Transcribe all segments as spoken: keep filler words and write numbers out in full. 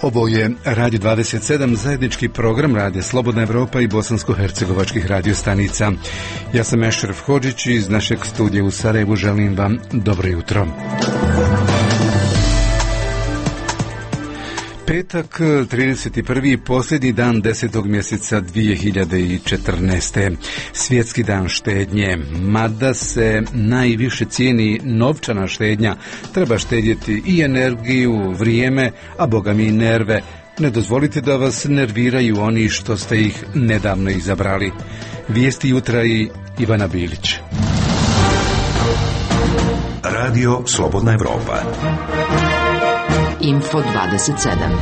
Ovo je Radio dvadeset sedam, zajednički program Radija Slobodna Evropa i bosansko-hercegovačkih radiostanica. Ja sam Ešref Hodžić i iz našeg studija u Sarajevu želim vam dobro jutro. Petak, trideset prvi posljednji dan desetog mjeseca dvije hiljade četrnaeste. Svjetski dan štednje. Mada se najviše cijeni novčana štednja, treba štedjeti i energiju, vrijeme, a boga mi i nerve. Ne dozvolite da vas nerviraju oni što ste ih nedavno izabrali. Vijesti jutra i Ivana Bilić. Radio Slobodna Evropa. Info dvadeset sedam.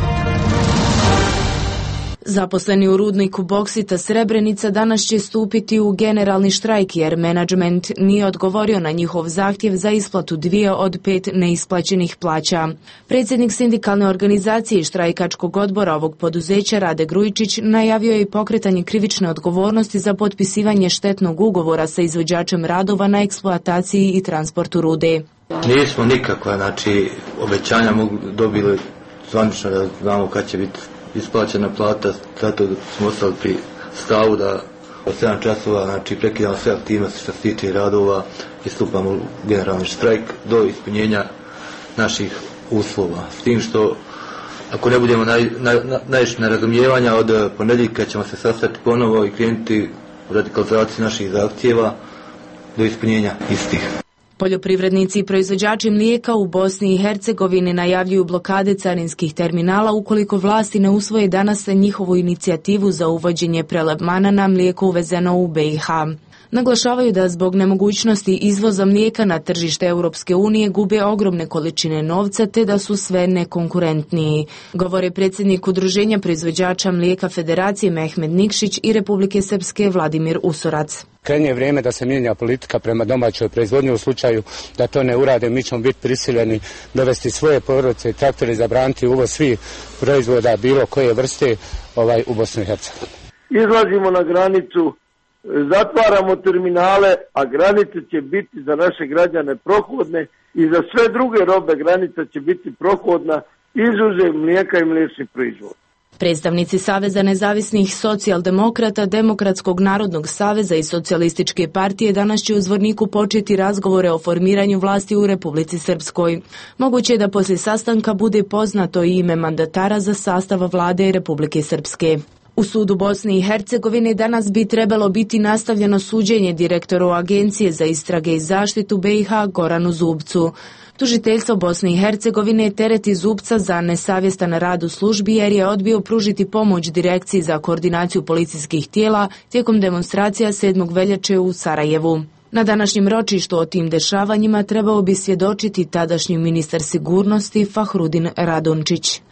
Zaposleni u rudniku boksita Srebrenica danas će stupiti u generalni štrajk jer menadžment nije odgovorio na njihov zahtjev za isplatu dvije od pet neisplaćenih plaća. Predsjednik sindikalne organizacije i štrajkačkog odbora ovog poduzeća Rade Grujičić najavio je i pokretanje krivične odgovornosti za potpisivanje štetnog ugovora sa izvođačem radova na eksploataciji i transportu rude. Nismo nikakva, znači, obećanja dobili zvanično da znamo kad će biti isplaćena plata, zato smo ostali pri stavu da od sedam časova, znači, prekidamo sve aktivnosti što se tiče radova i stupamo u generalni štrajk do ispunjenja naših uslova. S tim što, ako ne budemo naj, naj, naišli na razumijevanja, od ponedjeljka ćemo se sastati ponovo i krenuti u radikalizaciju naših zahtjeva do ispunjenja istih. Poljoprivrednici i proizvođači mlijeka u Bosni i Hercegovini najavljuju blokade carinskih terminala ukoliko vlasti ne usvoje danas njihovu inicijativu za uvođenje prelevmana na mlijeko uvezeno u B i H. Naglašavaju da zbog nemogućnosti izvoza mlijeka na tržište Europske unije gube ogromne količine novca te da su sve nekonkurentniji. Govore predsjednik Udruženja proizvođača mlijeka Federacije Mehmed Nikšić i Republike Srpske Vladimir Usorac. Krajnje je vrijeme da se mijenja politika prema domaćoj proizvodnji. U slučaju da to ne urade, mi ćemo biti prisiljeni dovesti svoje porodice i traktore, zabraniti uvoz svih proizvoda bilo koje vrste ovaj, u Bosnu i Hercegovini. Izlazimo na granicu, zatvaramo terminale, a granice će biti za naše građane prohodne i za sve druge robe granica će biti prohodna, izuzev mlijeka i mliječnih proizvoda. Predstavnici Saveza nezavisnih socijaldemokrata, Demokratskog narodnog saveza i Socijalističke partije danas će u Zvorniku početi razgovore o formiranju vlasti u Republici Srpskoj. Moguće je da poslije sastanka bude poznato i ime mandatara za sastav vlade Republike Srpske. U sudu Bosne i Hercegovine danas bi trebalo biti nastavljeno suđenje direktoru Agencije za istrage i zaštitu B i H Goranu Zubcu. Tužiteljstvo Bosne i Hercegovine tereti Zubca za nesavjestan rad u službi jer je odbio pružiti pomoć Direkciji za koordinaciju policijskih tijela tijekom demonstracija sedmog veljače u Sarajevu. Na današnjem ročištu o tim dešavanjima trebao bi svjedočiti tadašnji ministar sigurnosti Fahrudin Radončić.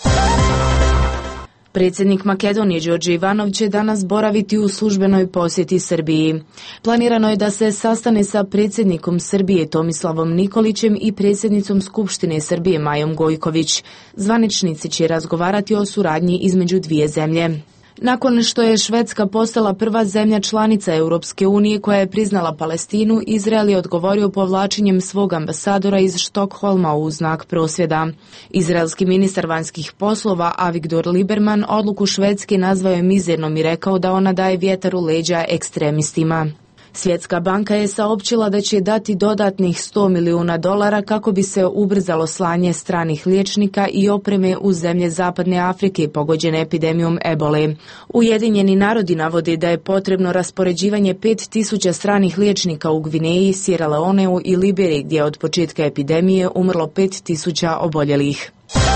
Predsjednik Makedonije Đorđe Ivanov će danas boraviti u službenoj posjeti Srbiji. Planirano je da se sastane sa predsjednikom Srbije Tomislavom Nikolićem i predsjednicom Skupštine Srbije Majom Gojković. Zvaničnici će razgovarati o suradnji između dvije zemlje. Nakon što je Švedska postala prva zemlja članica Europske unije koja je priznala Palestinu, Izrael je odgovorio povlačenjem svog ambasadora iz Štokholma u znak prosvjeda. Izraelski ministar vanjskih poslova Avigdor Lieberman odluku Švedske nazvao je mizernom i rekao da ona daje vjetar u leđa ekstremistima. Svjetska banka je saopćila da će dati dodatnih sto milijuna dolara kako bi se ubrzalo slanje stranih liječnika i opreme u zemlje Zapadne Afrike pogođene epidemijom ebole. Ujedinjeni narodi navode da je potrebno raspoređivanje pet tisuća stranih liječnika u Gvineji, Sierra Leoneu i Liberiji gdje je od početka epidemije umrlo pet tisuća oboljelih.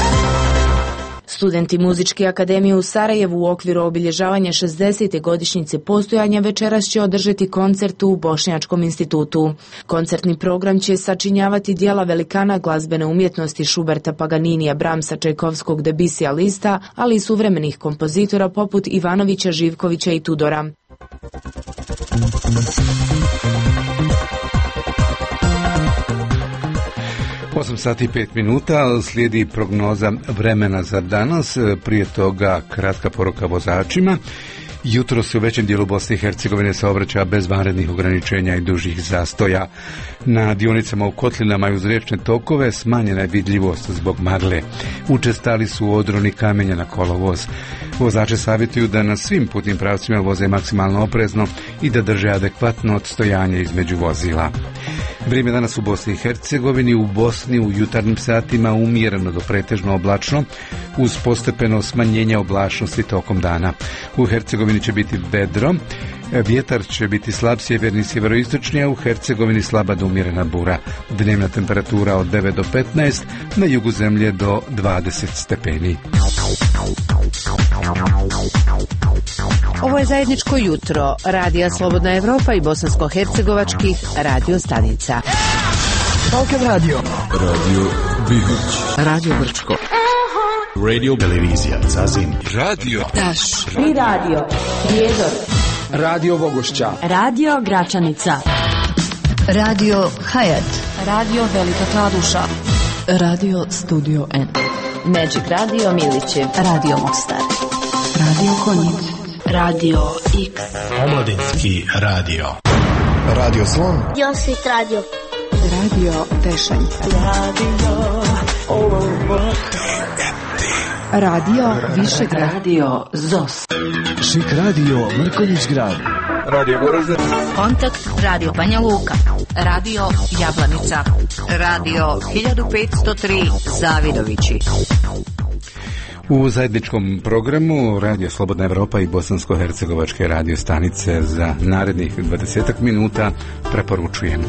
Studenti Muzičke akademije u Sarajevu u okviru obilježavanja šezdesete godišnjice postojanja večeras će održati koncert u Bošnjačkom institutu. Koncertni program će sačinjavati dijela velikana glazbene umjetnosti Šuberta, Paganinija, Bramsa, Čajkovskog, Debisija, Lista, ali i suvremenih kompozitora poput Ivanovića, Živkovića i Tudora. osam sati i pet minuta, slijedi prognoza vremena za danas, prije toga kratka poruka vozačima Jutro se u većem dijelu Bosne i Hercegovine saobraća bez vanrednih ograničenja i dužih zastoja. Na dionicama u kotlinama i uz riječne tokove smanjena je vidljivost zbog magle. Učestali su odroni kamenja na kolovoz. Vozače savjetuju da na svim putnim pravcima voze maksimalno oprezno i da drže adekvatno odstojanje između vozila. Vrijeme danas u Bosni i Hercegovini, u Bosni u jutarnjim satima umjereno do pretežno oblačno, uz postepeno smanjenje oblačnosti tokom dana. U Hercegovini će biti vedro, vjetar će biti slab sjeverni i sjeveroistočni, a u Hercegovini slaba do umjerena bura. Dnevna temperatura od devet do petnaest, na jugu zemlje do dvadeset stepeni. Ovo je zajedničko jutro Radija Slobodna Evropa i bosansko-hercegovačkih radio stanica. Balkan radio. Radio Bihać. Radio Brčko. Radio Televizija Zazim. Radio Taš. I radio Prijedor. Radio Bogošća. Radio Gračanica. Radio Hayat. Radio Velika Kladuša. Radio Studio N. Magic Radio Milićev. Radio Mostar. Radio Konjic. Radio X. Omladinski radio. Radio Slon. Josit Radio. Radio Tešanj. Radio Radio Višegrad. Radio Zos. Šik radio Mrkonjić Grad. Radio Goražde. Kontakt Radio Banja Luka. Radio Jablanica. Radio hiljadu petsto tri Zavidovići. U zajedničkom programu Radio Slobodna Evropa i bosansko-hercegovačke radio stanice za narednih dvadesetak minuta preporučujem.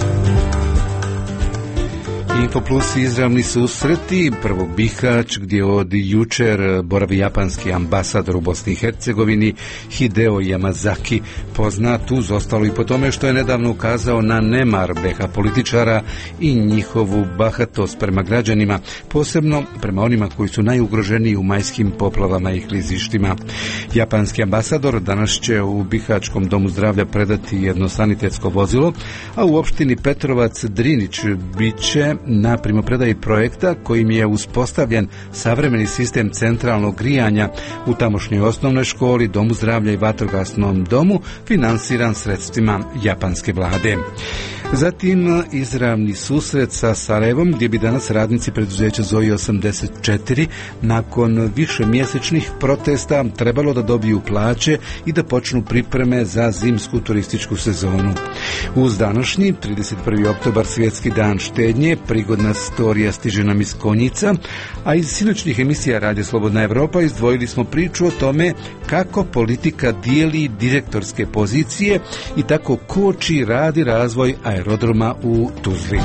Info Plus izravni susreti, prvo Bihać, gdje od jučer boravi japanski ambasador u Bosni i Hercegovini Hideo Yamazaki, poznat uz ostalo i po tome što je nedavno ukazao na nemar be ha političara i njihovu bahatost prema građanima, posebno prema onima koji su najugroženiji u majskim poplavama i klizištima. Japanski ambasador danas će u Bihaćkom domu zdravlja predati jedno sanitetsko vozilo, a u opštini Petrovac Drinić bit će na primopredaji projekta kojim je uspostavljen savremeni sistem centralnog grijanja u tamošnjoj osnovnoj školi, domu zdravlja i vatrogasnom domu, finansiran sredstvima japanske vlade. Zatim izravni susret sa Sarajevom, gdje bi danas radnici preduzeća Zoji osamdeset četiri nakon više mjesečnih protesta trebalo da dobiju plaće i da počnu pripreme za zimsku turističku sezonu. Uz današnji trideset prvi oktobar, svjetski dan štednje, prigodna storija stiže nam iz Konjica, a iz sinoćnih emisija Radio Slobodna Evropa izdvojili smo priču o tome kako politika dijeli direktorske pozicije i tako koči rad i razvoj aerodroma u Tuzli.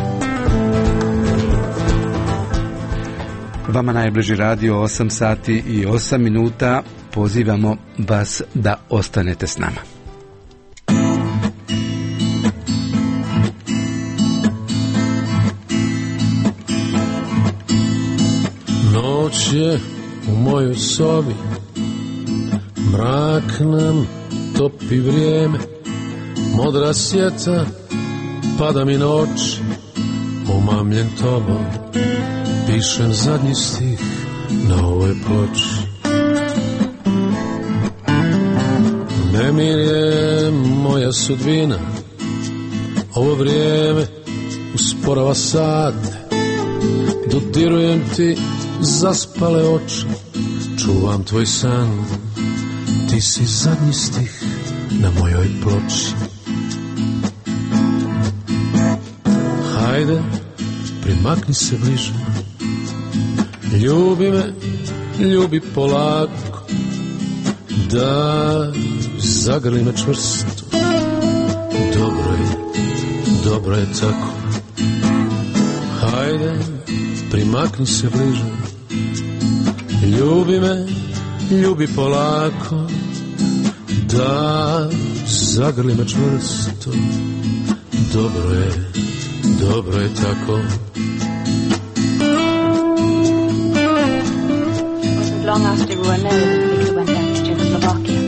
Vama najbliži radio osam sati i osam minuta. Pozivamo vas da ostanete s nama. Noć je u mojoj sobi, mrak nam topi vrijeme, modra sjeta pada mi na oči, omamljen tobom, pišem zadnji stih na ovoj ploči. Nemir je moja sudbina, ovo vrijeme usporava sate, dodirujem ti zaspale oči, čuvam tvoj san, ti si zadnji stih na mojoj ploči. Hajde, primakni se bliže, ljubi me, ljubi polako, da zagrli me čvrsto, dobro je, dobro je tako. Hajde, primakni se bliže, ljubi me, ljubi polako, da zagrli me čvrsto, dobro je, dobro je tako. Long after we were married, Victor went back to Czechoslovakia.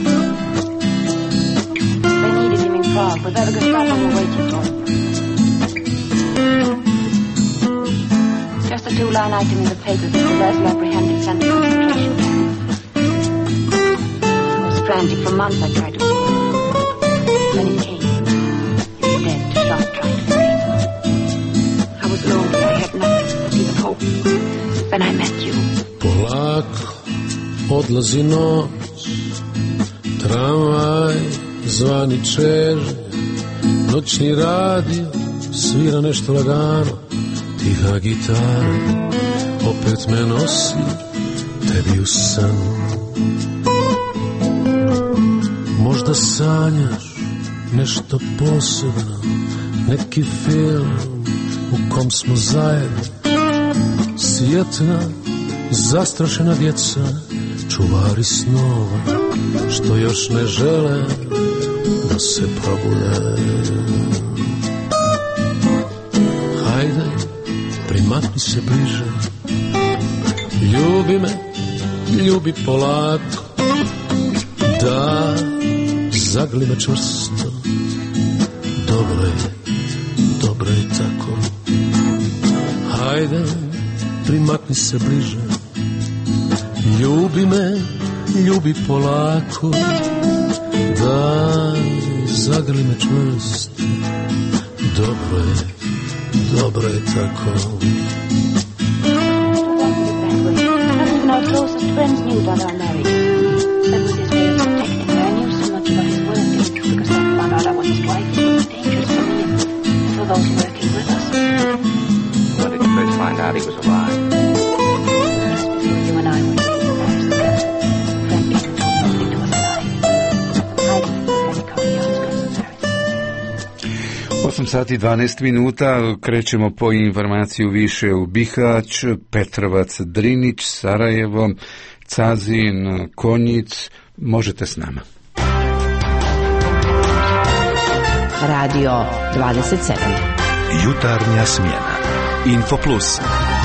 They needed him in Prague, but the Gestapo were waiting for him. Just a two-line item in the paper that the Leslie apprehended sent to concentration camp. frantic. For months I tried to call him. Then it came. He was dead, shot, trying to escape. I was lonely. I had nothing but even hope. Then I met you. Polako odlazi noć, tramvaj zvani čeže, noćni radio svira nešto lagano, tiha gitara opet me nosi tebi u san. Možda sanjaš nešto posebno, neki film u kom smo zajedno, sjetna zastrašena djeca, čuvari snova, što još ne žele da se probude. Hajde, primakni se bliže, ljubi me, ljubi polako, da, zagli me čvrsto, dobro je, dobro je tako. Hajde, primakni se bliže, ljubi me, ljubi polako, daj, zagrli me čvrsto, dobro je, dobro je tako. None of our closest friends knew about our marriage. That was his way of protecting me. I knew so much about his work because I found out I was his wife. It was dangerous for me and for those working with us. When did you first find out he was alive? You and I were taking matters together. Frank didn't talk nothing to us alive. I didn't have the outskirts of Paris. osam sati i dvanaest minuta, krećemo po informaciju više u Bihać, Petrovac, Drinić, Sarajevo, Cazin, Konjic. Možete s nama. Radio dvadeset sedam. Jutarnja smjena. Info Plus.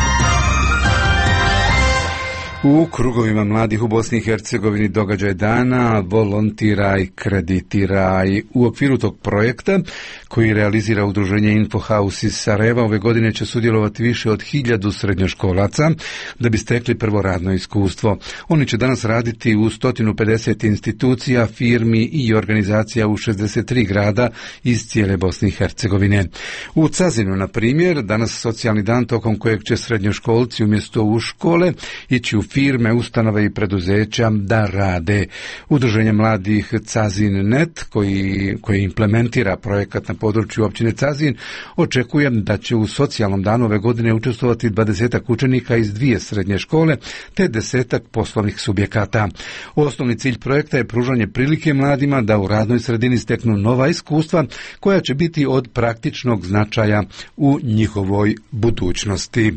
U krugovima mladih u Bosni i Hercegovini događaj dana Volontiraj, kreditiraj. U okviru tog projekta koji realizira udruženje Infohouse iz Sarajeva ove godine će sudjelovati više od hiljadu srednjoškolaca da bi stekli prvo radno iskustvo. Oni će danas raditi u sto pedeset institucija, firmi i organizacija u šezdeset tri grada iz cijele Bosne i Hercegovine. U Cazinu, na primjer, danas socijalni dan tokom kojeg će srednjoškolci umjesto u škole ići u firme, ustanove i preduzeća da rade. Udruženje mladih Cazin Net, koji, koji implementira projekat na području općine Cazin, očekuje da će u socijalnom danu ove godine učestvovati dvadesetak učenika iz dvije srednje škole te desetak poslovnih subjekata. Osnovni cilj projekta je pružanje prilike mladima da u radnoj sredini steknu nova iskustva koja će biti od praktičnog značaja u njihovoj budućnosti.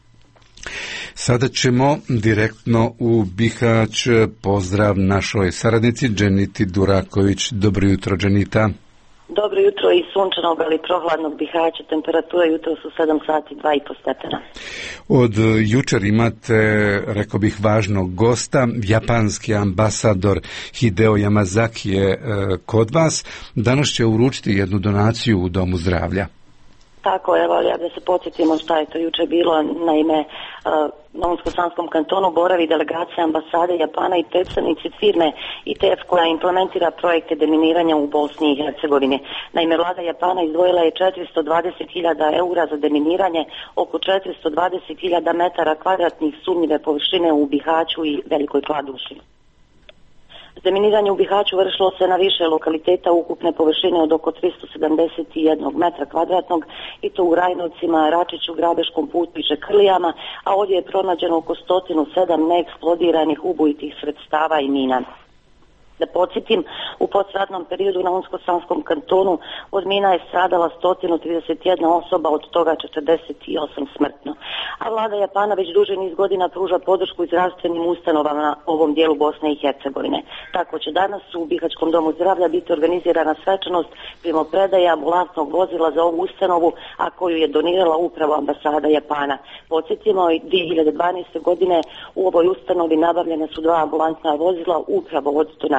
Sada ćemo direktno u Bihać. Pozdrav našoj saradnici Dženiti Duraković. Dobro jutro, Dženita. Dobro jutro i sunčanog, ali prohladnog Bihaća. Temperatura jutro su sedam sati, dva i po stepena. Od jučer imate, rekao bih, važnog gosta, japanski ambasador Hideo Yamazaki je e, kod vas. Danas će uručiti jednu donaciju u Domu zdravlja. Tako, evo, ja da se podsjetimo šta je to juče bilo. Naime, na Unsko-Sanskom kantonu boravi delegacija ambasade Japana i predstavnici firme I T F koja implementira projekte deminiranja u Bosni i Hercegovini. Naime, vlada Japana izdvojila je četiristo dvadeset hiljada eura za deminiranje oko četiristo dvadeset hiljada metara kvadratnih sumnjive površine u Bihaću i Velikoj Kladuši. Deminiranje u Bihaću vršilo se na više lokaliteta ukupne površine od oko tristo sedamdeset jedan metra kvadratnog i to u Rajnovcima, Račiću, Grabeškom putu i Čekrlijama, a ovdje je pronađeno oko sto sedam neeksplodiranih ubojitih sredstava i mina. Da podsjetim, u postratnom periodu na Unsko-Sanskom kantonu od mina je stradala sto trideset jedna osoba, od toga četrdeset osam smrtno. A vlada Japana već duži niz godina pruža podršku zdravstvenim ustanovama na ovom dijelu Bosne i Hercegovine. Tako će danas u Bihaćkom domu zdravlja biti organizirana svečanost primopredaje ambulantnog vozila za ovu ustanovu, a koju je donirala upravo ambasada Japana. Podsjetimo, dvije hiljade dvanaeste. godine u ovoj ustanovi nabavljene su dva ambulantna vozila upravo od donacije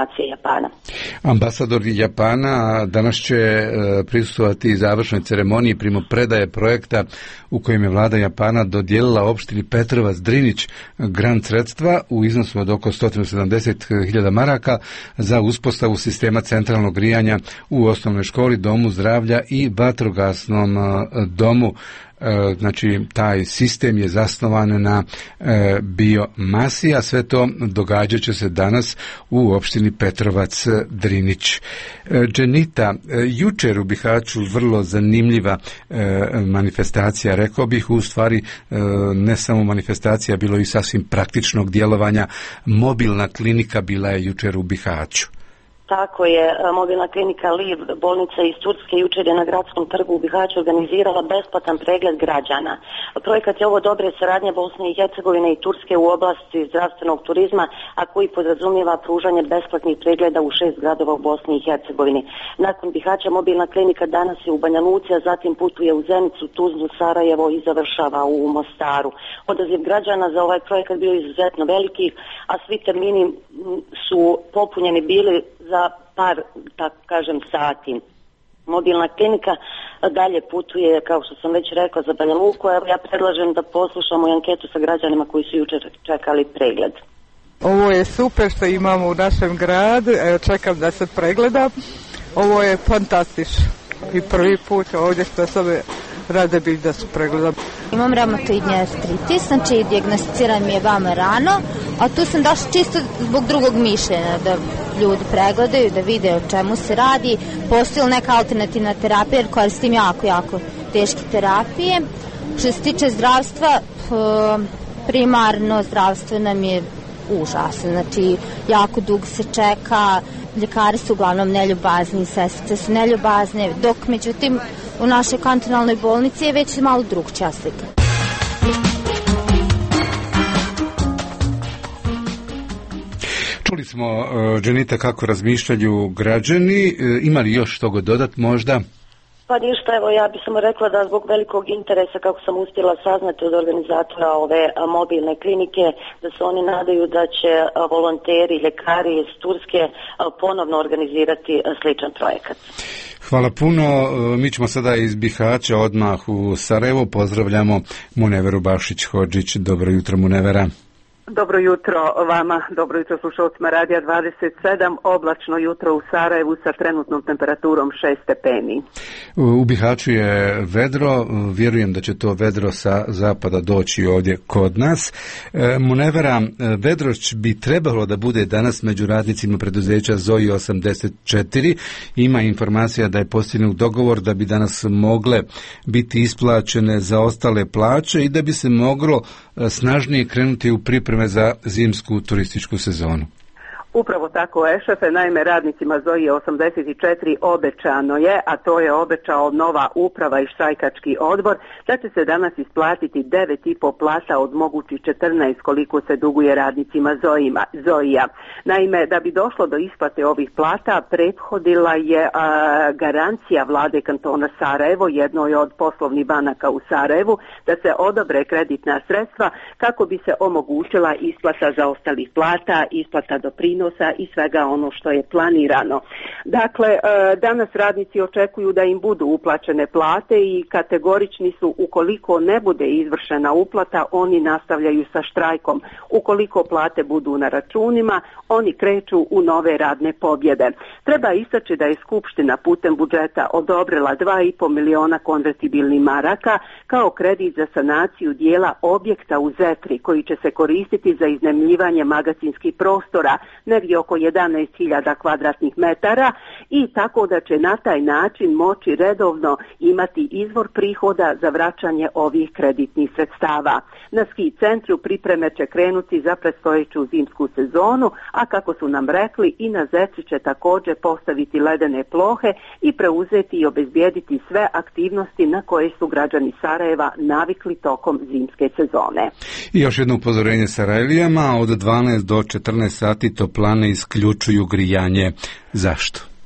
diplomacije Japana. Ambasador Japana danas će prisustvovati završnoj ceremoniji primopredaje projekta u kojem je vlada Japana dodijelila opštini Petrovac Drinić grant sredstva u iznosu od oko sto sedamdeset hiljada maraka za uspostavu sistema centralnog grijanja u osnovnoj školi, domu zdravlja i vatrogasnom domu. Znači, taj sistem je zasnovan na e, biomasi, a sve to događat će se danas u opštini Petrovac Drinić. E, Dženita, e, jučer u Bihaću vrlo zanimljiva e, manifestacija, rekao bih, u stvari e, ne samo manifestacija, bilo i sasvim praktičnog djelovanja. Mobilna klinika bila je jučer u Bihaću. Tako je, mobilna klinika Liv, bolnica iz Turske, jučer je na Gradskom trgu u Bihaću organizirala besplatan pregled građana. Projekat je ovo dobre saradnje Bosne i Hercegovine i Turske u oblasti zdravstvenog turizma, a koji podrazumijeva pružanje besplatnih pregleda u šest gradova u Bosni i Hercegovini. Nakon Bihaća mobilna klinika danas je u Banja Luci, a zatim putuje u Zenicu, Tuzlu, Sarajevo i završava u Mostaru. Odaziv građana za ovaj projekat bio izuzetno veliki, a svi termini su popunjeni bili za par, tako kažem, sati. Mobilna klinika dalje putuje, kao što sam već rekla, za Banja Luku. Evo, ja predlažem da poslušamo i anketu sa građanima koji su jučer čekali pregled. Ovo je super što imamo u našem gradu, evo čekam da se pregleda. Ovo je fantastično i prvi put ovdje što sam rade bih da se pregledam. Imam reumatoidni artritis, znači dijagnosticiran mi je vama rano, a tu sam došla čisto zbog drugog mišljenja, da ljudi pregledaju, da vide o čemu se radi. Postoji neka alternativna terapija, jer koristim jako, jako teške terapije. Što se tiče zdravstva, primarno zdravstvo nam je užasno, znači jako dugo se čeka, ljekari su uglavnom neljubazni, sestrice su neljubazne, dok međutim u našoj kantonalnoj bolnici je već malo drugčija slika. Čuli smo, Dženita, kako razmišljaju građani. Ima li još toga dodat možda? Pa ništa, evo ja bih samo rekla da zbog velikog interesa, kako sam uspjela saznati od organizatora ove mobilne klinike, da se oni nadaju da će volonteri, ljekari iz Turske ponovno organizirati sličan projekat. Hvala puno. Mi ćemo sada iz Bihaća odmah u Sarajevo. Pozdravljamo Muneveru Bašić-Hodžić. Dobro jutro, Munevera. Dobro jutro vama, dobro jutro slušalcima Radija dvadeset sedam, oblačno jutro u Sarajevu sa trenutnom temperaturom šest stepeni. U Bihaću je vedro, vjerujem da će to vedro sa zapada doći ovdje kod nas. Munevera, vedro bi trebalo da bude danas među radnicima preduzeća Zoji osamdeset četiri. Ima informacija da je postignut dogovor da bi danas mogle biti isplaćene zaostale plaće i da bi se moglo snažnije krenuti u pripreme za zimsku turističku sezonu. Upravo tako je, šefe, naime radnicima Zoje osamdeset četiri obećano je, a to je obećao nova uprava i štrajkački odbor, da će se danas isplatiti devet i po plata od mogućih četrnaest koliko se duguje radnicima Zojima, Zojija. Naime, da bi došlo do isplate ovih plata, prethodila je a, garancija vlade kantona Sarajevo, jednoj od poslovnih banaka u Sarajevu, da se odobre kreditna sredstva kako bi se omogućila isplata zaostalih plata, isplata doprinosa i svega ono što je planirano. Dakle, danas radnici očekuju da im budu uplaćene plate i kategorični su, ukoliko ne bude izvršena uplata, oni nastavljaju sa štrajkom. Ukoliko plate budu na računima, oni kreću u nove radne pobjede. Treba istaći da je Skupština putem budžeta odobrila dva i po miliona konvertibilnih maraka kao kredit za sanaciju dijela objekta u Zetri koji će se koristiti za iznajmljivanje magacinskih prostora, negdje oko jedanaest hiljada kvadratnih metara, i tako da će na taj način moći redovno imati izvor prihoda za vraćanje ovih kreditnih sredstava. Na ski centru pripreme će krenuti za predstojeću zimsku sezonu, a kako su nam rekli, i na Zetri će također postaviti ledene plohe i preuzeti i obezbijediti sve aktivnosti na koje su građani Sarajeva navikli tokom zimske sezone. I još jedno upozorenje Sarajlijama, od dvanaest do četrnaest sati toplane isključuju grijanje. Zašto?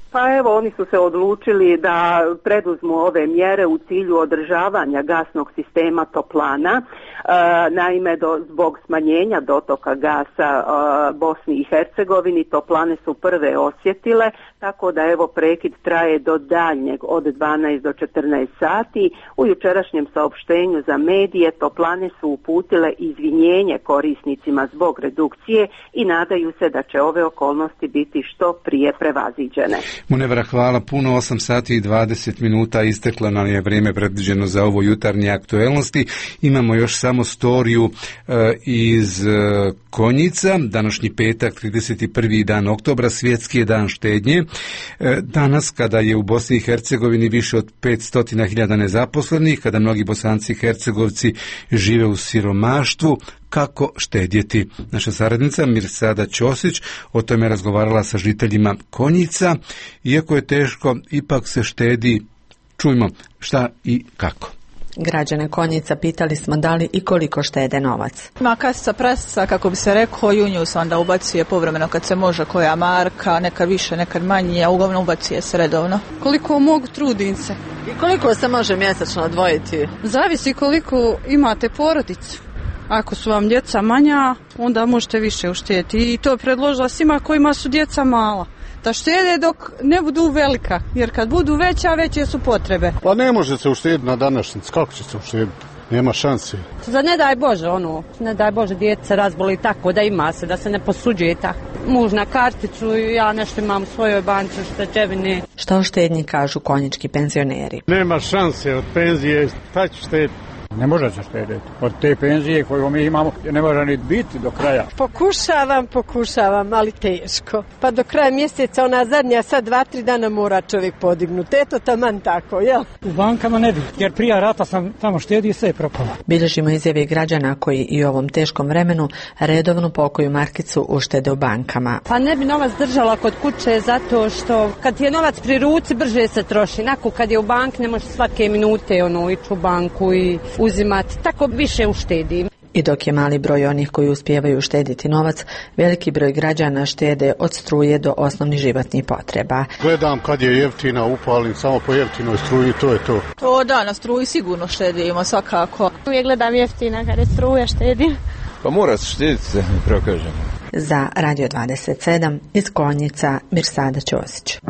Pa evo, oni su se odlučili da preduzmu ove mjere u cilju održavanja gasnog sistema toplana. E, naime, do, zbog smanjenja dotoka gasa e, Bosni i Hercegovini, toplane su prve osjetile, tako da evo prekid traje do daljnjeg od dvanaest do četrnaest sati. U jučerašnjem saopštenju za medije toplane su uputile izvinjenje korisnicima zbog redukcije i nadaju se da će ove okolnosti biti što prije prevaziđene. Munevra, hvala puno. osam sati i dvadeset minuta isteklo nam je vrijeme predviđeno za ovo jutarnje aktuelnosti. Imamo još samo storiju e, iz e, Konjica. Današnji petak, trideset prvi dan oktobra, svjetski je dan štednje. E, danas, kada je u Bosni i Hercegovini više od petsto hiljada nezaposlenih, kada mnogi Bosanci i Hercegovci žive u siromaštvu, kako štedjeti? Naša saradnica Mirsada Ćosić o tome je razgovarala sa žiteljima Konjica. Iako je teško, ipak se štedi. Čujmo šta i kako. Građane Konjica pitali smo da li i koliko štede novac. Ima kasica prasica, kako bi se rekao, i u nju se onda ubacuje povremeno kad se može koja marka, nekad više, nekad manje, a uglavnom ubacuje se redovno. Koliko mogu, trudim se. I koliko se može mjesečno odvojiti? Zavisi koliko imate porodicu. Ako su vam djeca manja, onda možete više uštedjeti. I to je predložila svima kojima su djeca mala. Da štede dok ne budu velika, jer kad budu veća, veće su potrebe. Pa ne može se uštediti na današnjici, kako će se uštediti? Nema šanse. Za ne daj Bože, ono, ne daj Bože, djeca razboli tako da ima se, da se ne posuđuje tako. Muž na karticu, ja nešto imam u svojoj banci, šteđevine. Šta o štednji kažu konjički penzioneri? Nema šanse od penzije, šta će štediti? Ne može se štediti. Od te penzije koju mi imamo ne može ni biti do kraja. Pokušavam, pokušavam, ali teško. Pa do kraja mjeseca ona zadnja sad dva, tri dana mora čovjek podignuti. Eto taman tako, jel? U bankama ne bi, jer prije rata sam tamo štedio i sve je propalo. Bilježimo izjave građana koji i u ovom teškom vremenu redovno pokoju markicu uštede u bankama. Pa ne bi novac držala kod kuće zato što kad je novac pri ruci brže se troši. Nako kad je u bank ne može svake minute ono ići u banku i uzimati, tako više uštedim. I dok je mali broj onih koji uspijevaju uštediti novac, veliki broj građana štede od struje do osnovnih životnih potreba. Gledam kad je jeftina, upalim samo po jeftinoj struji, to je to. To da, na struji sigurno štedimo svakako. Uvijek gledam jeftina kad je struja, štedim. Pa mora se štediti, se pravo kažem. Za Radio dvadeset sedam iz Konjica, Mirsada Ćosić.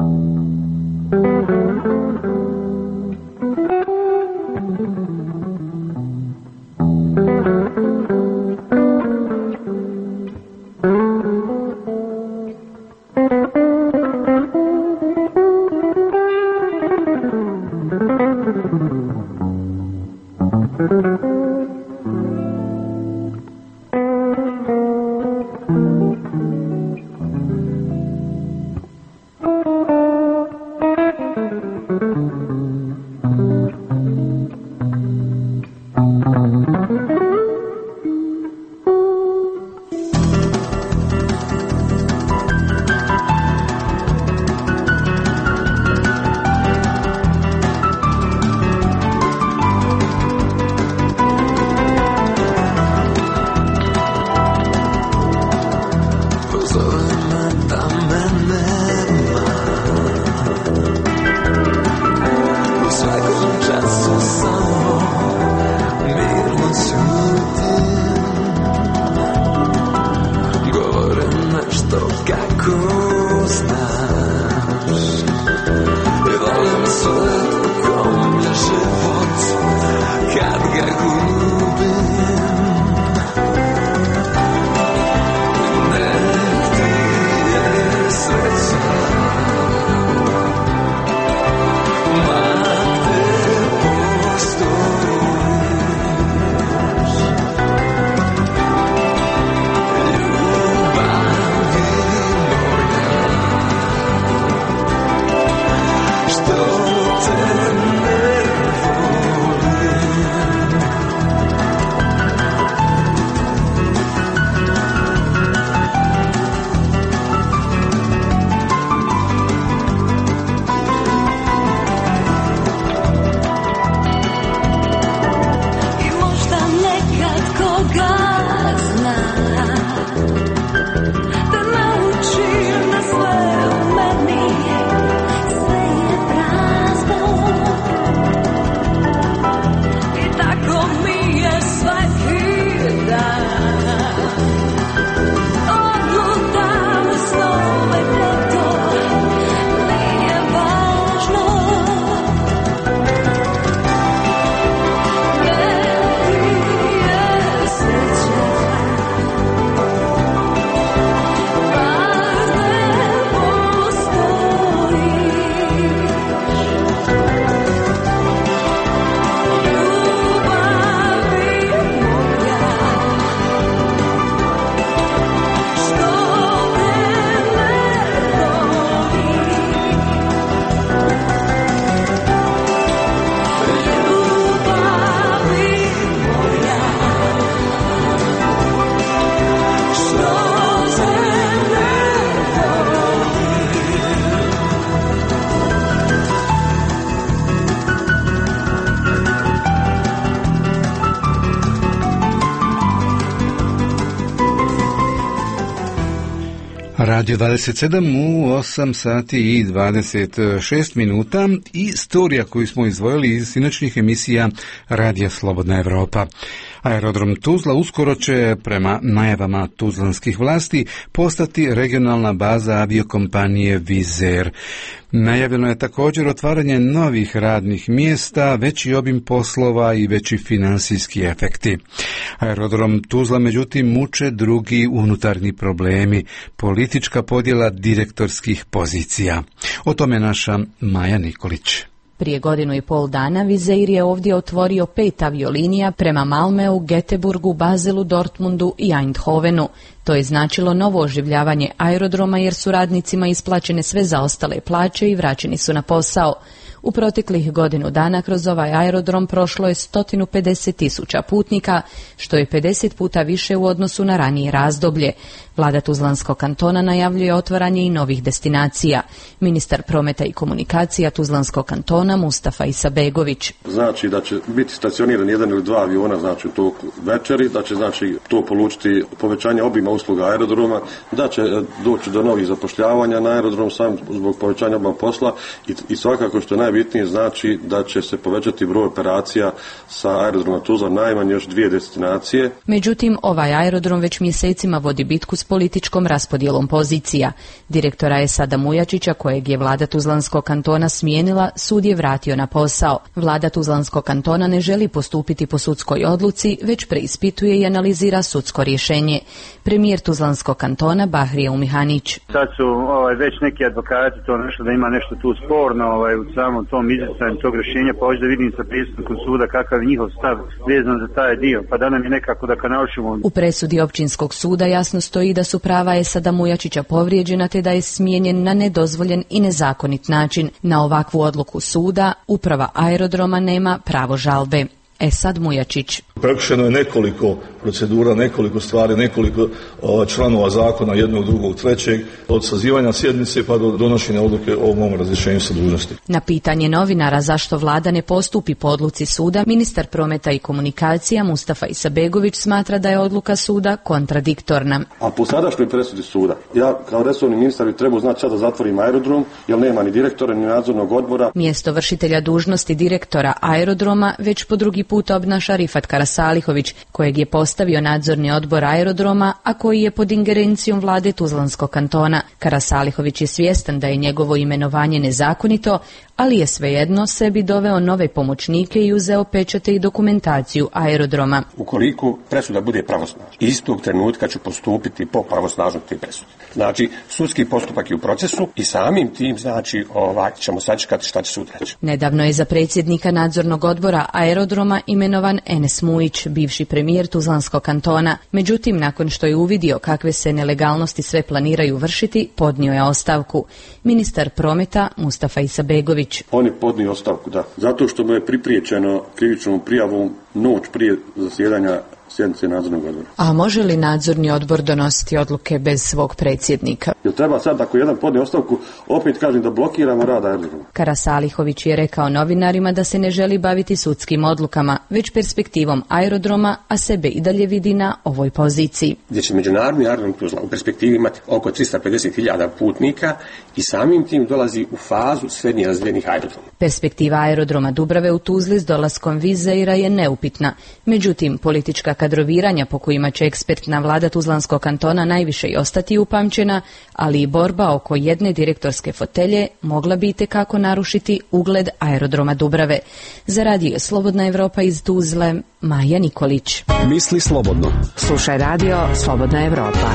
Radio dvadeset sedam u osam sati i dvadeset šest minuta i storija koju smo izdvojili iz sinoćnih emisija Radija Slobodna Evropa. Aerodrom Tuzla uskoro će, prema najavama tuzlanskih vlasti, postati regionalna baza aviokompanije Wizz Air. Najavljeno je također otvaranje novih radnih mjesta, veći obim poslova i veći financijski efekti. Aerodrom Tuzla međutim muče drugi unutarnji problemi, politička podjela direktorskih pozicija. O tome naša Maja Nikolić. Prije godinu i pol dana Wizz Air je ovdje otvorio pet aviolinija prema Malmeu, Göteborgu, Baselu, Dortmundu i Eindhovenu. To je značilo novo oživljavanje aerodroma jer su radnicima isplaćene sve zaostale plaće i vraćeni su na posao. U proteklih godinu dana kroz ovaj aerodrom prošlo je sto pedeset tisuća putnika, što je pedeset puta više u odnosu na ranije razdoblje. Vlada Tuzlanskog kantona najavljuje otvaranje i novih destinacija. Ministar prometa i komunikacija Tuzlanskog kantona Mustafa Isabegović. Znači da će biti stacioniran jedan ili dva aviona, znači u toku večeri, da će znači to polučiti povećanje obima usluga aerodroma, da će doći do novih zapošljavanja na aerodrom sam zbog povećanja obima posla i, i svakako što je najbitnije znači da će se povećati broj operacija sa aerodroma Tuzla najmanje još dvije destinacije. Međutim, ovaj aerodrom već mjesecima vodi bitku s političkom raspodjelom pozicija. Direktora Esada Mujačića, kojeg je vlada Tuzlanskog kantona smijenila, sud je vratio na posao. Vlada Tuzlanskog kantona ne želi postupiti po sudskoj odluci, već preispituje i analizira sudsko rješenje. Premijer Tuzlanskog kantona Bahrije Umihanić. Sad su ovaj, već neki advokati to nešto da ima nešto tu sporno ovaj, u samom tom izricanju tog rješenja, pa hoće da vidim sa predstavnikom suda kakav je njihov stav vezan za taj dio, pa da nam je nekako da kanalšimo. U presudi općinskog suda jasno stoji da su prava Esada Mujačića povrijeđena te da je smijenjen na nedozvoljen i nezakonit način. Na ovakvu odluku suda uprava aerodroma nema pravo žalbe. Esad Mujačić. Prekršeno je nekoliko procedura, nekoliko stvari, nekoliko o, članova zakona, jednog, drugog, trećeg, od sazivanja sjednice pa do donošenja odluke o mom razrješenju sa dužnosti. Na pitanje novinara zašto vlada ne postupi po odluci suda, ministar prometa i komunikacija Mustafa Isabegović smatra da je odluka suda kontradiktorna. A po sadašnjoj presudi suda, ja kao resorni ministar bi trebao znati sada da zatvorim aerodrom, jer nema ni direktora ni nadzornog odbora. Mjesto vršitelja dužnosti direktora aerodroma već po drugi put obnaša Rifat Karasalihović, kojeg je postavio nadzorni odbor aerodroma, a koji je pod ingerencijom vlade Tuzlanskog kantona. Karasalihović je svjestan da je njegovo imenovanje nezakonito, ali je svejedno sebi doveo nove pomoćnike i uzeo pečate i dokumentaciju aerodroma. Ukoliko presuda bude pravosnažna, istog trenutka ću postupiti po pravosnažnosti te presude. Znači, sudski postupak je u procesu i samim tim, znači, ovaj, ćemo sačekati šta će sud reći. Nedavno je za predsjednika nadzornog odbora aerodroma imenovan Enes Mujić, bivši premijer Tuzlanskog kantona. Međutim, nakon što je uvidio kakve se nelegalnosti sve planiraju vršiti, podnio je ostavku. Ministar prometa Mustafa Isabegović. On je podnio ostavku, da. Zato što mu je pripriječeno krivičnom prijavom noć prije zasjedanja sjednice nadzornog odbora. A može li nadzorni odbor donositi odluke bez svog predsjednika? Jel treba sad, ako jedan podne ostavku, opet kažem da blokiramo rad aerodroma? Karasalihović je rekao novinarima da se ne želi baviti sudskim odlukama, već perspektivom aerodroma, a sebe i dalje vidi na ovoj poziciji. Gdje će međunarodni aerodrom Tuzla u perspektivi imati oko tristo pedeset hiljada putnika i samim tim dolazi u fazu srednje razvijenih aerodroma. Perspektiva aerodroma Dubrave u Tuzli s dolaskom Wizz Aira je neupitna. Međutim, politička kadroviranja po kojima će ekspertna vlada Tuzlanskog kantona najviše i ostati upamćena, ali i borba oko jedne direktorske fotelje mogla bi itekako narušiti ugled aerodroma Dubrave. Za Radio Slobodna Evropa iz Tuzle, Maja Nikolić. Misli slobodno. Slušaj Radio Slobodna Evropa.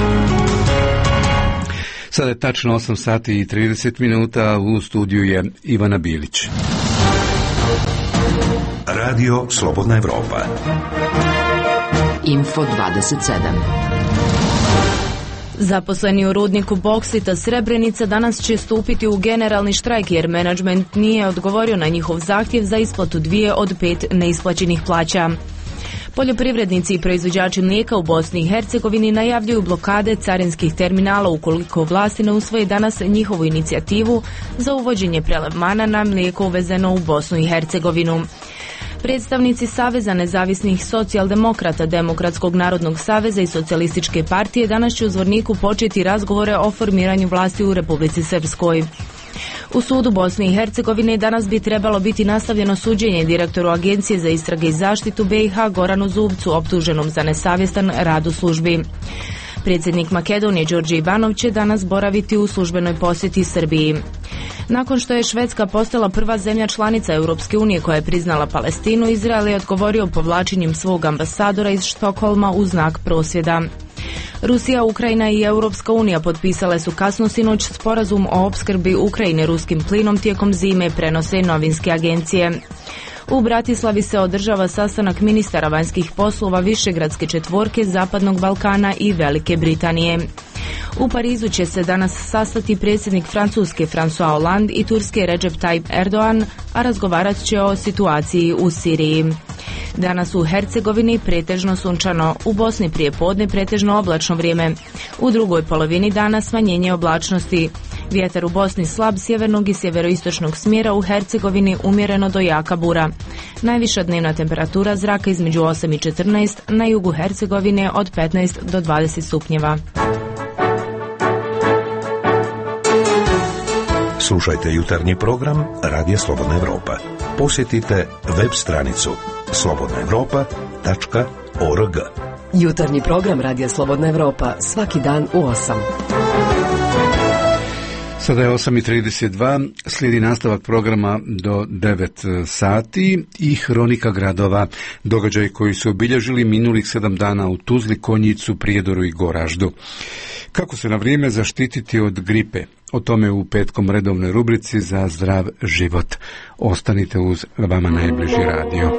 Sada je tačno osam sati i trideset minuta, u studiju je Ivana Bilić. Radio Slobodna Evropa. Info dvadeset sedam. Zaposleni u rudniku boksita Srebrenica danas će stupiti u generalni štrajk jer menadžment nije odgovorio na njihov zahtjev za isplatu dvije od pet neisplaćenih plaća. Poljoprivrednici i proizvođači mlijeka u Bosni i Hercegovini najavljuju blokade carinskih terminala ukoliko vlasti ne usvoje danas njihovu inicijativu za uvođenje prelevmana na mlijeko uvezeno u Bosnu i Hercegovinu. Predstavnici Saveza nezavisnih socijaldemokrata, Demokratskog narodnog saveza i Socijalističke partije danas će u Zvorniku početi razgovore o formiranju vlasti u Republici Srpskoj. U sudu Bosne i Hercegovine danas bi trebalo biti nastavljeno suđenje direktoru Agencije za istrage i zaštitu B i H Goranu Zubcu, optuženom za nesavjestan rad u službi. Predsjednik Makedonije Đorđe Ivanov će danas boraviti u službenoj posjeti Srbiji. Nakon što je Švedska postala prva zemlja članica Europske unije koja je priznala Palestinu, Izrael je odgovorio povlačenjem svog ambasadora iz Štokholma u znak prosvjeda. Rusija, Ukrajina i Europska unija potpisale su kasno sinoć sporazum o opskrbi Ukrajine ruskim plinom tijekom zime, prenose novinske agencije. U Bratislavi se održava sastanak ministara vanjskih poslova Višegradske četvorke, Zapadnog Balkana i Velike Britanije. U Parizu će se danas sastati predsjednik Francuske François Hollande i Turske Recep Tayyip Erdogan, a razgovarat će o situaciji u Siriji. Danas u Hercegovini pretežno sunčano, u Bosni prije podne pretežno oblačno vrijeme. U drugoj polovini dana smanjenje oblačnosti. Vjetar u Bosni slab sjevernog i sjeveroistočnog smjera, u Hercegovini umjereno do jaka bura. Najviša dnevna temperatura zraka između osam i četrnaest, na jugu Hercegovine od petnaest do dvadeset stupnjeva. Slušajte jutarnji program Radija Slobodna Evropa. Posjetite web stranicu slobodna evropa tačka org. Jutarnji program Radija Slobodna Evropa svaki dan u osam. Sada je osam i trideset dva, slijedi nastavak programa do devet sati i hronika gradova, događaji koji su obilježili minulih sedam dana u Tuzli, Konjicu, Prijedoru i Goraždu. Kako se na vrijeme zaštititi od gripe? O tome u petkom redovnoj rubrici za zdrav život. Ostanite uz vama najbliži radio.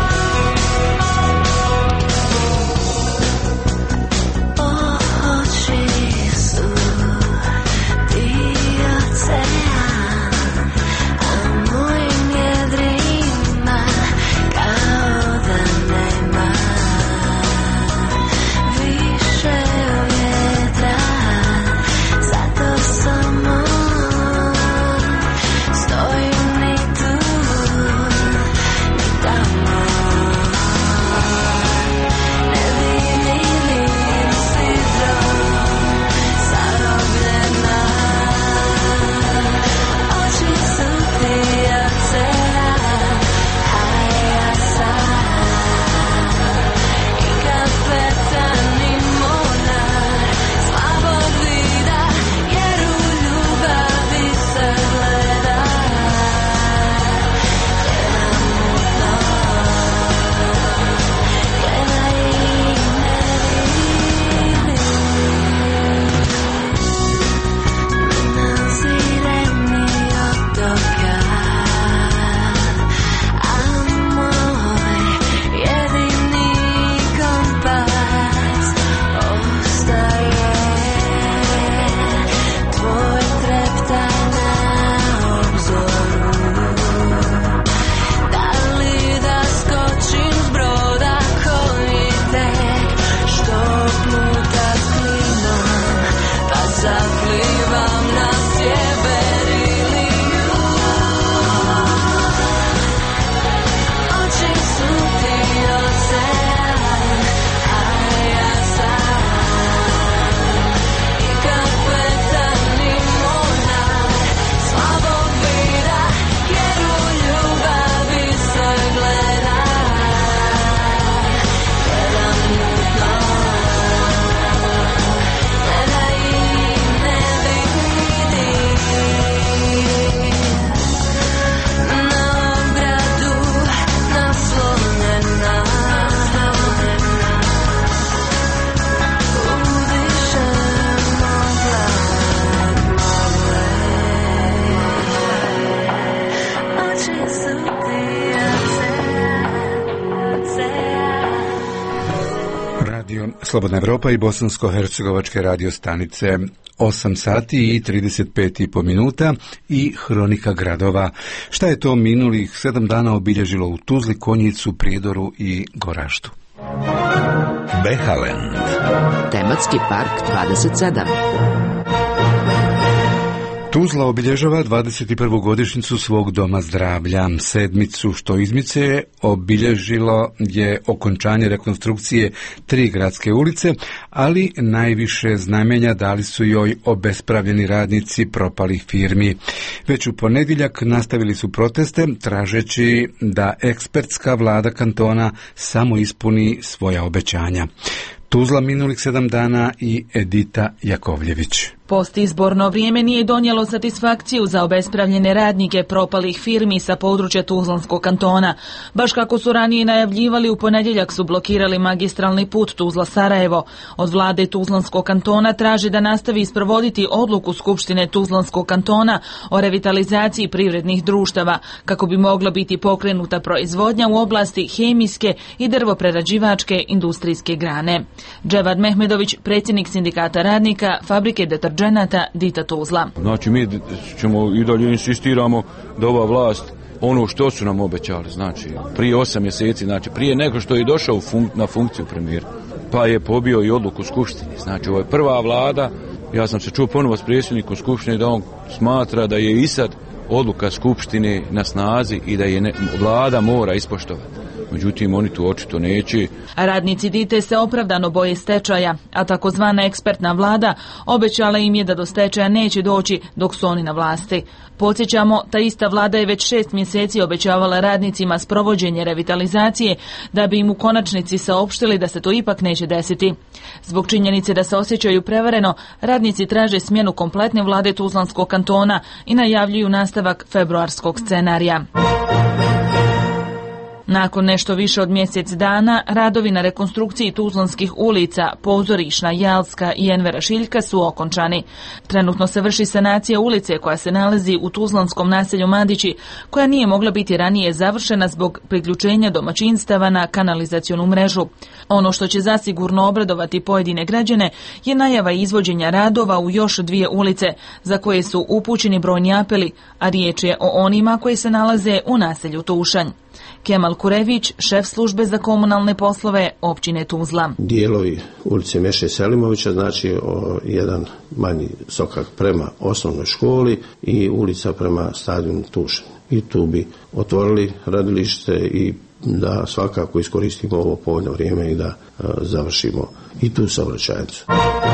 Oh, Slobodna Evropa i bosansko-hercegovačke radio stanice. osam sati i trideset pet i po minuta i hronika gradova. Šta je to minulih sedam dana obilježilo u Tuzli, Konjicu, Prijedoru i Goraždu? Behaland. Tematski park dvadeset sedam. Tuzla obilježava dvadeset prvu godišnjicu svog doma zdravlja. Sedmicu što izmice obilježilo je okončanje rekonstrukcije tri gradske ulice, ali najviše znamenja dali su joj obespravljeni radnici propalih firmi. Već u ponedjeljak nastavili su proteste tražeći da ekspertska vlada kantona samo ispuni svoja obećanja. Tuzla minulih sedam dana i Edita Jakovljević. Postizborno vrijeme nije donijelo satisfakciju za obespravljene radnike propalih firmi sa područja Tuzlanskog kantona. Baš kako su ranije najavljivali, u ponedjeljak su blokirali magistralni put Tuzla-Sarajevo. Od vlade Tuzlanskog kantona traže da nastavi isprovoditi odluku Skupštine Tuzlanskog kantona o revitalizaciji privrednih društava, kako bi mogla biti pokrenuta proizvodnja u oblasti hemijske i drvoprerađivačke industrijske grane. Dževad Mehmedović, predsjednik sindikata radnika fabrike deterđenata Dita Tuzla. Znači mi ćemo i dalje insistiramo da ova vlast ono što su nam obećali, znači prije osam mjeseci, znači prije nego što je došao fun- na funkciju premijera, pa je pobio i odluku Skupštine. Znači ovo je prva vlada, ja sam se čuo ponovo s predsjednikom Skupštine da on smatra da je i sad odluka Skupštine na snazi i da je ne, vlada mora ispoštovati. Međutim, oni tu očito neće. Radnici Dite se opravdano boje stečaja, a takozvana ekspertna vlada obećala im je da do stečaja neće doći dok su oni na vlasti. Podsjećamo, ta ista vlada je već šest mjeseci obećavala radnicima sprovođenje revitalizacije, da bi im u konačnici saopštili da se to ipak neće desiti. Zbog činjenice da se osjećaju prevareno, radnici traže smjenu kompletne vlade Tuzlanskog kantona i najavljuju nastavak februarskog scenarija. Nakon nešto više od mjesec dana, radovi na rekonstrukciji tuzlanskih ulica Pozorišna, Jalska i Envera Šiljka su okončani. Trenutno se vrši sanacija ulice koja se nalazi u tuzlanskom naselju Madići, koja nije mogla biti ranije završena zbog priključenja domaćinstava na kanalizacionu mrežu. Ono što će zasigurno obradovati pojedine građane je najava izvođenja radova u još dvije ulice, za koje su upućeni brojni apeli, a riječ je o onima koji se nalaze u naselju Tušanj. Kemal Kurević, šef službe za komunalne poslove općine Tuzla. Dijelovi ulice Meše Selimovića, znači o, jedan manji sokak prema osnovnoj školi i ulica prema stadionu Tušanj. I tu bi otvorili radilište i da svakako iskoristimo ovo povoljno vrijeme i da a, završimo i tu saobraćajnicu.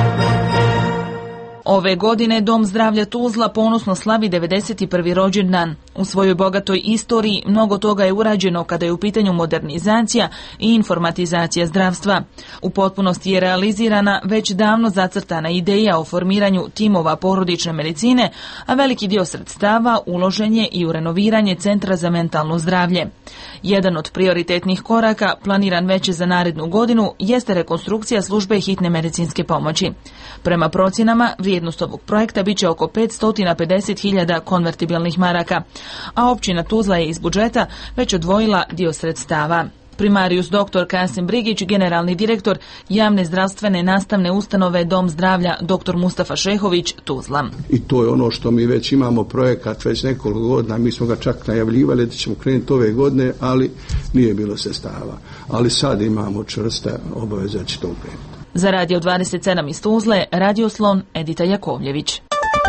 Ove godine Dom zdravlja Tuzla ponosno slavi devedeset prvi rođendan. U svojoj bogatoj istoriji mnogo toga je urađeno kada je u pitanju modernizacija i informatizacija zdravstva. U potpunosti je realizirana već davno zacrtana ideja o formiranju timova porodične medicine, a veliki dio sredstava uložen je i u renoviranje Centra za mentalno zdravlje. Jedan od prioritetnih koraka, planiran već za narednu godinu, jeste rekonstrukcija službe hitne medicinske pomoći. Prema procjenama, vrijednost ovog projekta biće oko petsto pedeset hiljada konvertibilnih maraka, a općina Tuzla je iz budžeta već odvojila dio sredstava. Primarius doktor Kasim Brigić, generalni direktor javne zdravstvene nastavne ustanove Dom zdravlja doktor Mustafa Šehović, Tuzla. I to je ono što mi već imamo projekat već nekoliko godina, mi smo ga čak najavljivali da ćemo krenuti ove godine, ali nije bilo sredstava. Ali sad imamo čvrsta obaveza da će to krenuti. Za Radio dvadeset sedam iz Tuzle, Radio Slon, Edita Jakovljević.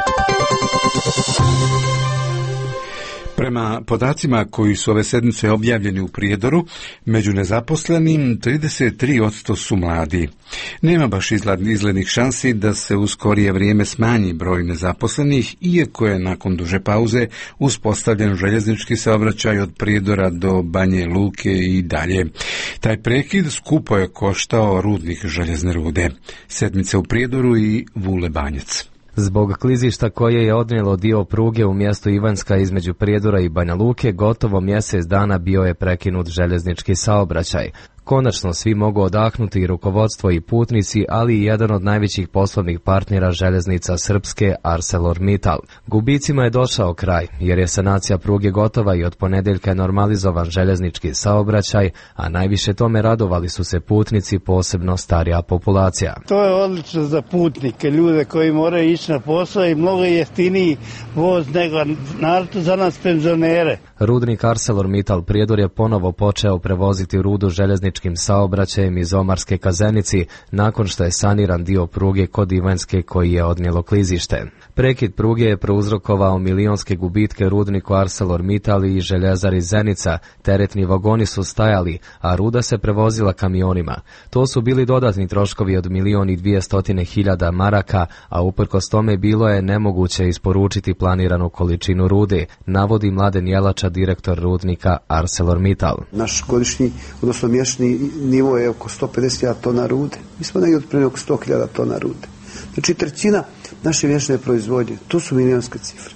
Prema podacima koji su ove sedmice objavljeni u Prijedoru, među nezaposlenim trideset tri posto su mladi. Nema baš izglednih šansi da se u skorije vrijeme smanji broj nezaposlenih, iako je nakon duže pauze uspostavljen željeznički saobraćaj od Prijedora do Banje Luke i dalje. Taj prekid skupo je koštao rudnik željezne rude. Sedmice u Prijedoru i Vule Banjac. Zbog klizišta koje je odnijelo dio pruge u mjestu Ivanjska između Prijedora i Banja Luke, gotovo mjesec dana bio je prekinut željeznički saobraćaj. Konačno svi mogu odahnuti, i rukovodstvo i putnici, ali i jedan od najvećih poslovnih partnera željeznica Srpske, ArcelorMittal. Gubicima je došao kraj, jer je sanacija pruge gotova i od ponedjeljka je normalizovan željeznički saobraćaj, a najviše tome radovali su se putnici, posebno starija populacija. To je odlično za putnike, ljude koji moraju ići na posao i mnogo jeftiniji voz nego naravno za nas penzionere. Rudnik ArcelorMittal Prijedor je ponovo počeo prevoziti rudu željezničkim saobraćajem iz Omarske ka Zenici nakon što je saniran dio pruge kod Ivanjske koji je odnijelo klizište. Prekid pruge je prouzrokovao milionske gubitke rudniku ArcelorMittal i željezari Zenica. Teretni vagoni su stajali, a ruda se prevozila kamionima. To su bili dodatni troškovi od milion i dvijestotine hiljada maraka, a uprkos tome bilo je nemoguće isporučiti planiranu količinu rude, navodi Mladen Jelača, direktor rudnika ArcelorMittal. Naš godišnji, odnosno mjesečni nivo je oko sto pedeset hiljada tona rude. Mi smo negdje otprilike oko sto hiljada tona rude. Znači trećina naše mjesečne proizvodnje. To su milijonske cifre.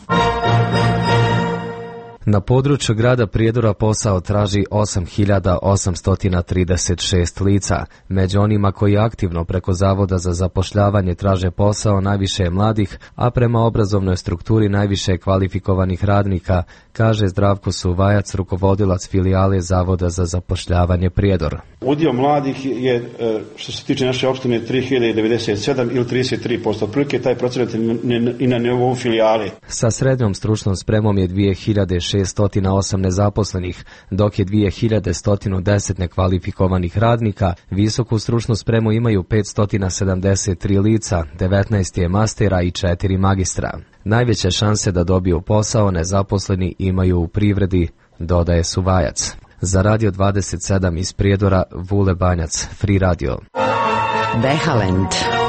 Na području grada Prijedora posao traži osam hiljada osamsto trideset šest lica. Među onima koji aktivno preko Zavoda za zapošljavanje traže posao najviše je mladih, a prema obrazovnoj strukturi najviše je kvalifikovanih radnika, kaže Zdravko Suvajac, rukovodilac filijale Zavoda za zapošljavanje Prijedor. Udio mladih je, što se tiče naše opštine, tri hiljade devedeset sedam ili trideset tri posto. Otprilike taj procenat i na nivou filijale. Sa srednjom stručnom spremom je dvije hiljade šeststo osam nezaposlenih, dok je dvije hiljade sto deset nekvalifikovanih radnika. Visoku stručnu spremu imaju petsto sedamdeset tri lica, devetnaest je mastera i četiri magistra. Najveće šanse da dobiju posao nezaposleni imaju u privredi, dodaje Suvajac. Za Radio dvadeset sedam iz Prijedora, Vule Banjac, Free Radio. Behalend.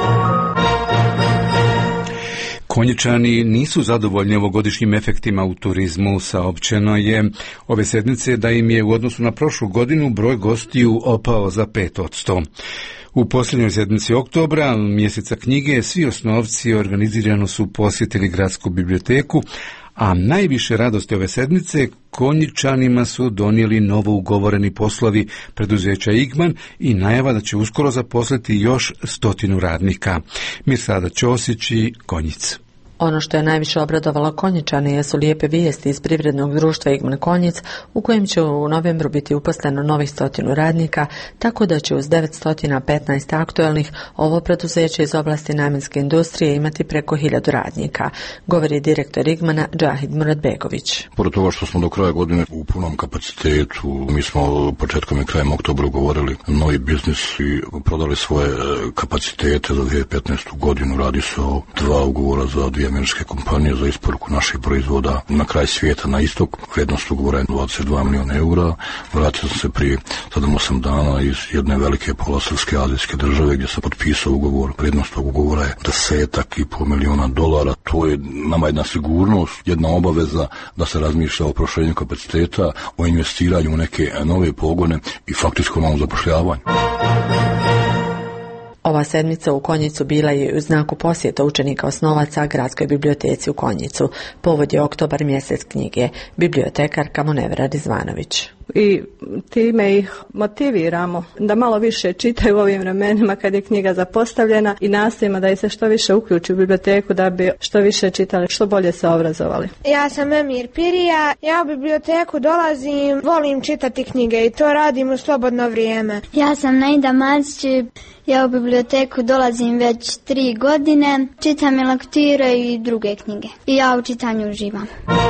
Konjičani nisu zadovoljni ovogodišnjim efektima u turizmu. Saopćeno je ove sedmice da im je u odnosu na prošlu godinu broj gostiju opao za pet posto. U posljednjoj sedmici oktobra, mjeseca knjige, svi osnovci organizirano su posjetili gradsku biblioteku, a najviše radosti ove sedmice Konjičanima su donijeli novo ugovoreni poslovi preduzeća Igman i najava da će uskoro zaposliti još stotinu radnika. Mirsada Ćosić i Konjic. Ono što je najviše obradovalo Konjičane jesu lijepe vijesti iz privrednog društva Igman Konjic, u kojem će u novembru biti uposleno novih stotinu radnika, tako da će uz devetsto petnaest aktualnih ovo preduzeće iz oblasti namjenske industrije imati preko hiljadu radnika, govori direktor Igmana Džahid Muradbegović. Pored toga što smo do kraja godine u punom kapacitetu, mi smo početkom i krajem oktobra ugovorili novi biznis i prodali svoje kapacitete za dvije hiljade petnaestu godinu. Radi se o dva ugovora za dvije američke kompanije za isporuku naših proizvoda na kraj svijeta, na istok. Vrijednost ugovora je dvadeset dva milijuna eura. Vratio sam se prije sedam osam dana iz jedne velike polosrpske azijske države gdje sam potpisao ugovor. Vrijednost tog ugovora je desetak i pol milijuna dolara. To je nama jedna sigurnost, jedna obaveza da se razmišlja o proširenju kapaciteta, o investiranju u neke nove pogone i faktičko novom zapošljavanju. Ova sedmica u Konjicu bila je u znaku posjeta učenika osnovaca Gradskoj biblioteci u Konjicu. Povod je oktobar, mjesec knjige. Bibliotekarka Monevera Rizvanović. I time ih motiviramo da malo više čitaju u ovim vremenima kad je knjiga zapostavljena i nastojimo da ih se što više uključi u biblioteku da bi što više čitali, što bolje se obrazovali. Ja sam Emir Pirija, ja u biblioteku dolazim, volim čitati knjige i to radim u slobodno vrijeme. Ja sam Naida Mazić, ja u biblioteku dolazim već tri godine, čitam i lektire i druge knjige i ja u čitanju uživam.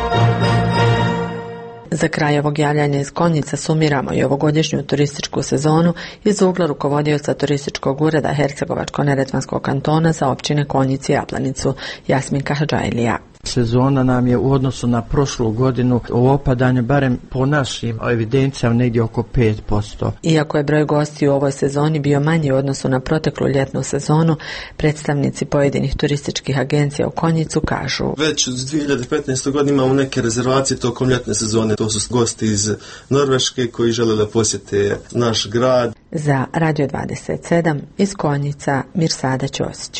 Za kraj ovog javljanja iz Konjica sumiramo i ovogodišnju turističku sezonu iz ugla rukovodioca turističkog ureda Hercegovačko-neretvanskog kantona za općine Konjic i Jablanicu, Jasminka Hadžajlija. Sezona nam je u odnosu na prošlu godinu u opadanju, barem po našim evidencijama, negdje oko pet posto. Iako je broj gostiju u ovoj sezoni bio manji u odnosu na proteklu ljetnu sezonu, predstavnici pojedinih turističkih agencija u Konjicu kažu: već uz dvije hiljade petnaeste. godine imamo neke rezervacije tokom ljetne sezone. To su gosti iz Norveške koji žele da posjete naš grad. Za Radio dvadeset sedam iz Konjica, Mirsada Ćosić.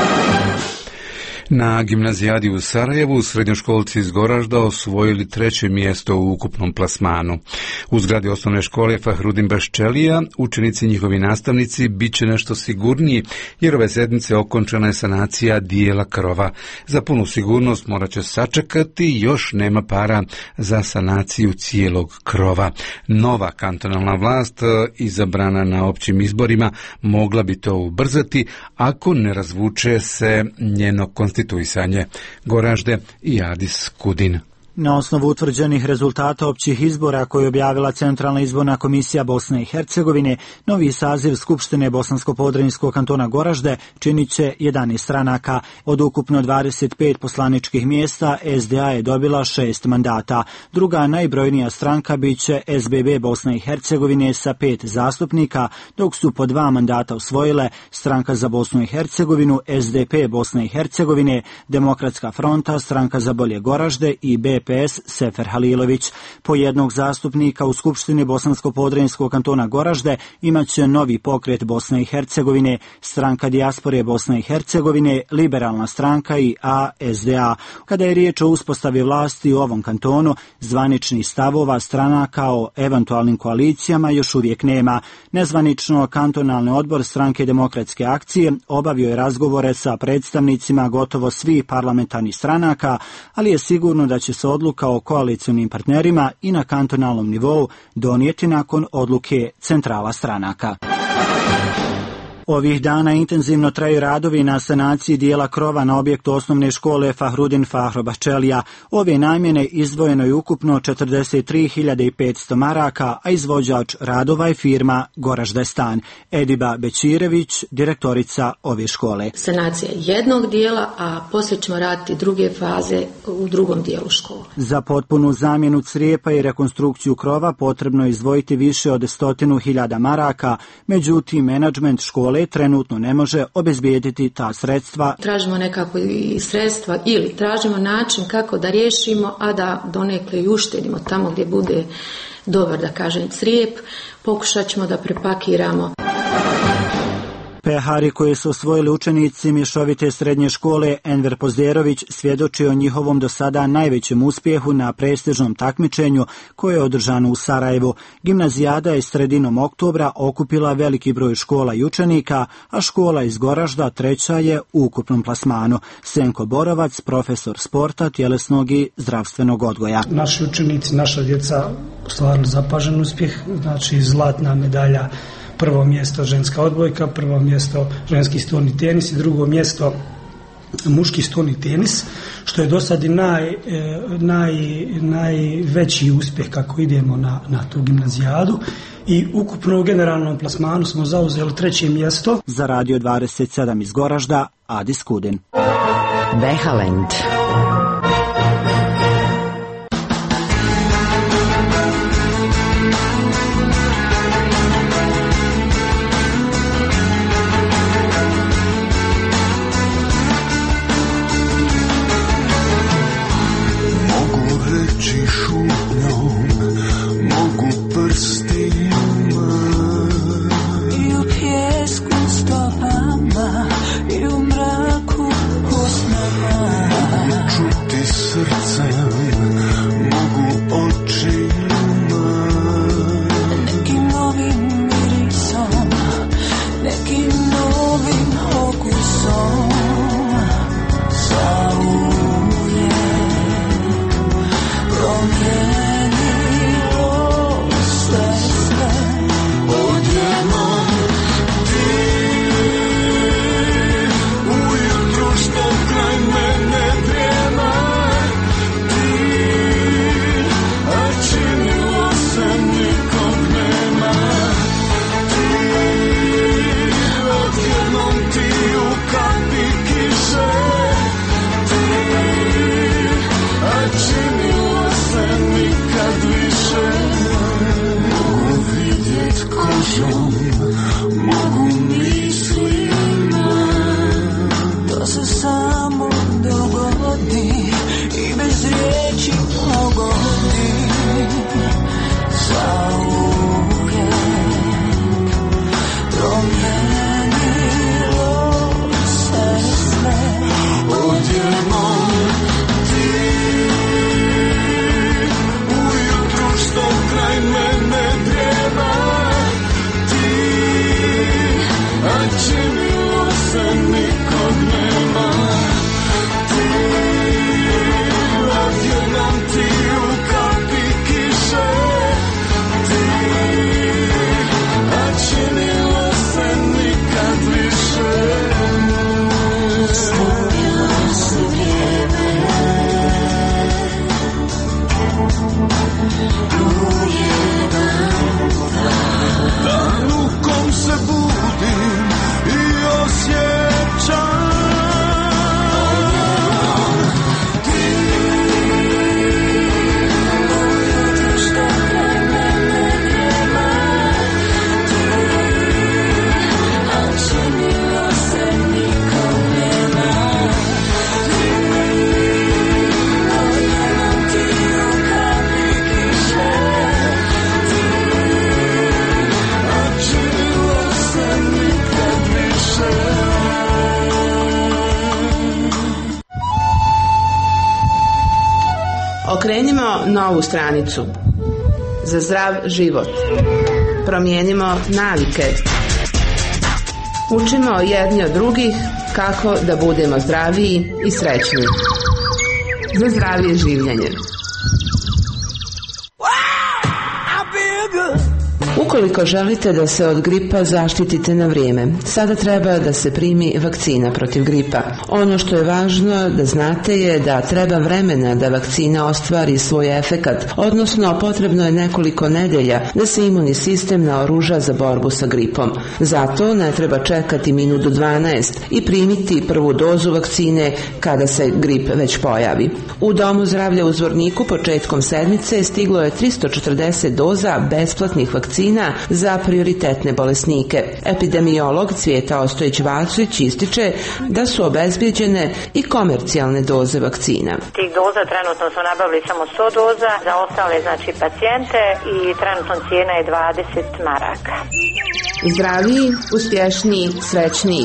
Na gimnazijadi u Sarajevu srednjoškolci iz Goražda osvojili treće mjesto u ukupnom plasmanu. U zgradi osnovne škole Fahrudin Baščelija učenici i njihovi nastavnici bit će nešto sigurniji, jer ove sedmice okončana je sanacija dijela krova. Za punu sigurnost morat će sačekati, još nema para za sanaciju cijelog krova. Nova kantonalna vlast, izabrana na općim izborima, mogla bi to ubrzati ako ne razvuče se njeno konstituisanje. Goražde i Adis Kudin. Na osnovu utvrđenih rezultata općih izbora koje je objavila Centralna izborna komisija Bosne i Hercegovine, novi saziv Skupštine Bosansko-Podrinjskog kantona Goražde činit će jedanaest stranaka. Od ukupno dvadeset pet poslaničkih mjesta S D A je dobila šest mandata. Druga najbrojnija stranka bit će S B B Bosne i Hercegovine sa pet zastupnika, dok su po dva mandata osvojile Stranka za Bosnu i Hercegovinu, S D P Bosne i Hercegovine, Demokratska fronta, Stranka za bolje Goražde i B P S Sefer Halilović. Po jednog zastupnika u Skupštini Bosansko-Podrinjskog kantona Goražde imaće Novi pokret Bosne i Hercegovine, Stranka dijaspore Bosne i Hercegovine, Liberalna stranka i A S D A. Kada je riječ o uspostavi vlasti u ovom kantonu, zvaničnih stavova stranaka o eventualnim koalicijama još uvijek nema. Nezvanično kantonalni odbor Stranke demokratske akcije obavio je razgovore sa predstavnicima gotovo svih parlamentarnih stranaka, ali je sigurno da će se odluka o koalicionim partnerima i na kantonalnom nivou donijeti nakon odluke centrala stranaka. Ovih dana intenzivno traju radovi na sanaciji dijela krova na objektu osnovne škole Fahrudin Fahro Baščelija. Ove namjene izdvojeno je ukupno četrdeset tri hiljade petsto maraka, a izvođač radova je firma Goražde stan. Ediba Bećirević, direktorica ove škole. Sanacija jednog dijela, a poslije ćemo raditi druge faze u drugom dijelu škole. Za potpunu zamjenu crijepa i rekonstrukciju krova potrebno je izdvojiti više od stotinu hiljada maraka, međutim menadžment škole trenutno ne može obezbijediti ta sredstva. Tražimo nekako i sredstva ili tražimo način kako da riješimo, a da donekle i uštedimo tamo gdje bude dobar, da kažem, crijep. Pokušat ćemo da prepakiramo. Pehari koje su osvojili učenici mješovite srednje škole Enver Pozderović svjedoči o njihovom do sada najvećem uspjehu na prestižnom takmičenju koje je održano u Sarajevu. Gimnazijada je sredinom oktobra okupila veliki broj škola i učenika, a škola iz Goražda treća je u ukupnom plasmanu. Senko Borovac, profesor sporta, tjelesnog i zdravstvenog odgoja. Naši učenici, naša djeca ostvarili zapažen uspjeh, znači zlatna medalja, prvo mjesto ženska odbojka, prvo mjesto ženski stolni tenis i drugo mjesto muški stolni tenis, što je do sad i naj, naj, najveći uspjeh kako idemo na, na tu gimnazijadu. I ukupno u generalnom plasmanu smo zauzeli treće mjesto. Za Radio dvadeset sedam iz Goražda, Adis Kudin. Behalend. I u mraku usnama novu stranicu. Za zdrav život. Promijenimo navike. Učimo jedni od drugih kako da budemo zdraviji i srećni. Za zdravije življenje. Ukoliko želite da se od gripa zaštitite na vrijeme, sada treba da se primi vakcina protiv gripa. Ono što je važno da znate je da treba vremena da vakcina ostvari svoj efekat, odnosno potrebno je nekoliko nedelja da se imunni sistem naoruža za borbu sa gripom. Zato ne treba čekati minut do dvanaest i primiti prvu dozu vakcine kada se grip već pojavi. U Domu zdravlja u Zvorniku početkom sedmice stiglo je tristo četrdeset doza besplatnih vakcina za prioritetne bolesnike. Epidemiolog Cvijeta Ostojić-Vacić ističe da su obezbijeđene i komercijalne doze vakcina. Tih doza trenutno su nabavili samo sto doza, za ostale znači pacijente i trenutno cijena je dvadeset maraka. Zdraviji, uspješniji, srećniji.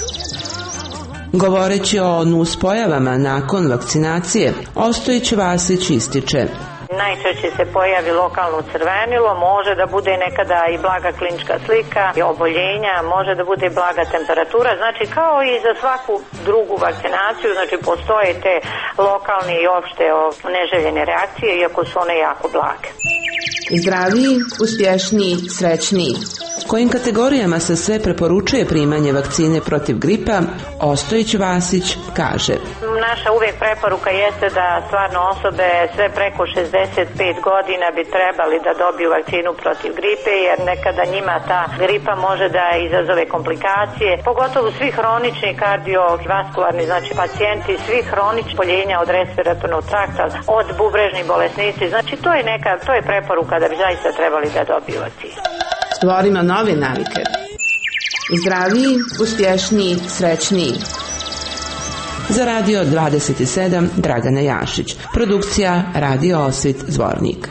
Govoreći o nuspojavama nakon vakcinacije, Ostojić-Vacić ističe: najčešće se pojavi lokalno crvenilo, može da bude nekada i blaga klinička slika i oboljenja, može da bude blaga temperatura, znači kao i za svaku drugu vakcinaciju, znači postoje te lokalne i opšte neželjene reakcije, iako su one jako blage. Zdraviji, uspješniji, srećniji. Kojim kategorijama se sve preporučuje primanje vakcine protiv gripa, Ostojić-Vacić kaže: naša uvijek preporuka jeste da stvarno osobe sve preko šezdeset pet godina bi trebali da dobiju vakcinu protiv gripe, jer nekada njima ta gripa može da izazove komplikacije, pogotovo svi hronični kardiovaskularni, znači pacijenti, svi hronični oboljenja od respiratornog trakta, od bubrežnih bolesnici, znači to je neka, to je preporuka da bi zaista trebali da dobiju vakcinu. Stvorimo nove navike. Zdraviji, uspješniji, srećniji. Za Radio dvadeset sedam Dragana Jašić. Produkcija Radio Osvit Zvornik.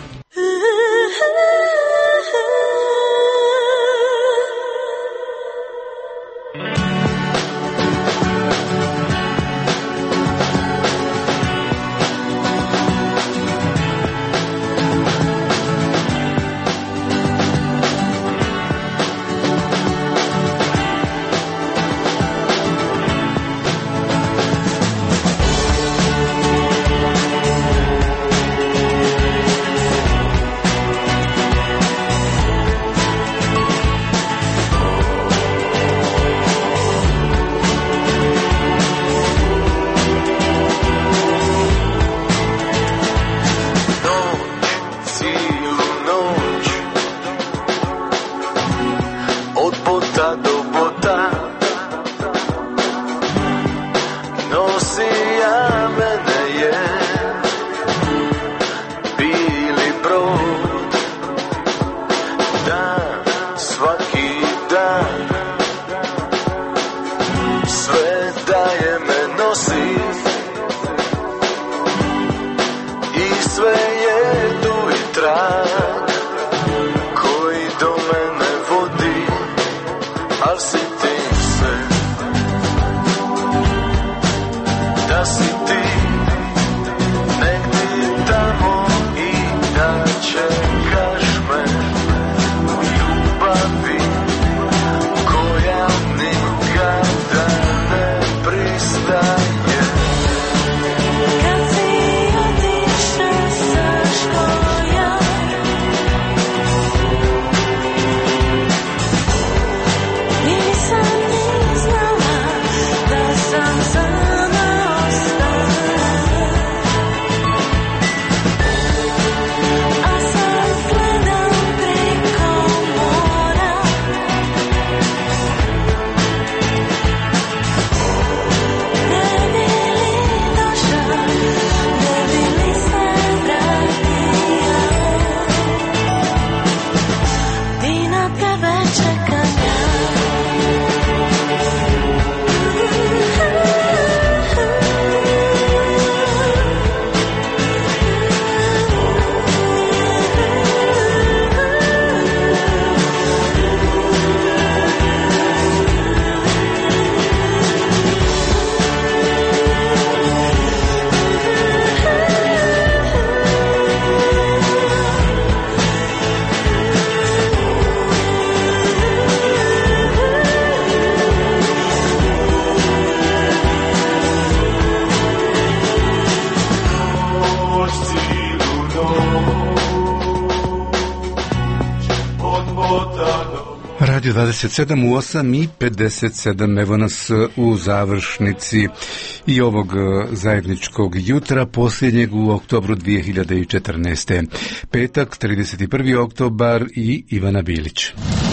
Radio dvadeset sedam u osam i pedeset sedam, evo nas u završnici i ovog zajedničkog jutra, posljednjeg u oktobru dvije hiljade četrnaeste. Petak, trideset prvi oktobar i Ivana Bilić.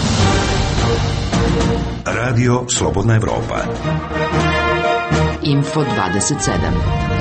Radio Slobodna Evropa. Info dvadeset sedam.